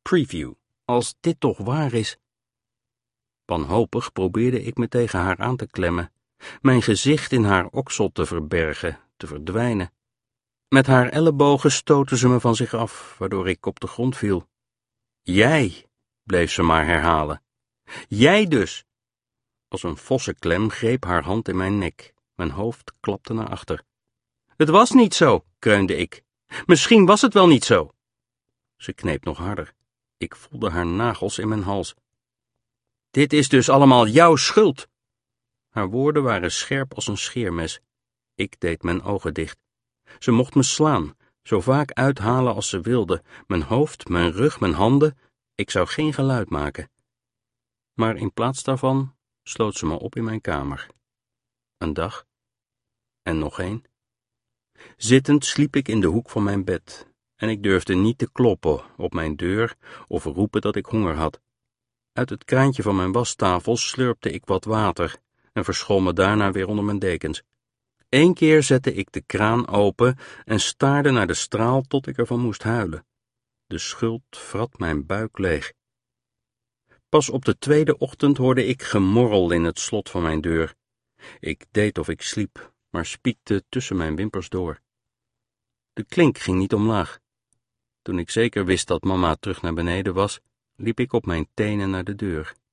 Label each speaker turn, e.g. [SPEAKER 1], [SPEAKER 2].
[SPEAKER 1] preview. Als dit toch waar is. Wanhopig probeerde ik me tegen haar aan te klemmen, mijn gezicht in haar oksel te verbergen, te verdwijnen. Met haar ellebogen stootte ze me van zich af, waardoor ik op de grond viel. Jij, bleef ze maar herhalen. Jij dus. Als een vossenklem greep haar hand in mijn nek. Mijn hoofd klapte naar achter. Het was niet zo, kreunde ik. Misschien was het wel niet zo. Ze kneep nog harder. Ik voelde haar nagels in mijn hals. Dit is dus allemaal jouw schuld. Haar woorden waren scherp als een scheermes. Ik deed mijn ogen dicht. Ze mocht me slaan, zo vaak uithalen als ze wilde, mijn hoofd, mijn rug, mijn handen. Ik zou geen geluid maken. Maar in plaats daarvan sloot ze me op in mijn kamer. Een dag. En nog één. Zittend sliep ik in de hoek van mijn bed, en ik durfde niet te kloppen op mijn deur of roepen dat ik honger had. Uit het kraantje van mijn wastafel slurpte ik wat water en verschool me daarna weer onder mijn dekens. 1 keer zette ik de kraan open en staarde naar de straal tot ik ervan moest huilen. De schuld vrat mijn buik leeg. Pas op de 2e ochtend hoorde ik gemorrel in het slot van mijn deur. Ik deed of ik sliep, maar spiekte tussen mijn wimpers door. De klink ging niet omlaag. Toen ik zeker wist dat mama terug naar beneden was, liep ik op mijn tenen naar de deur.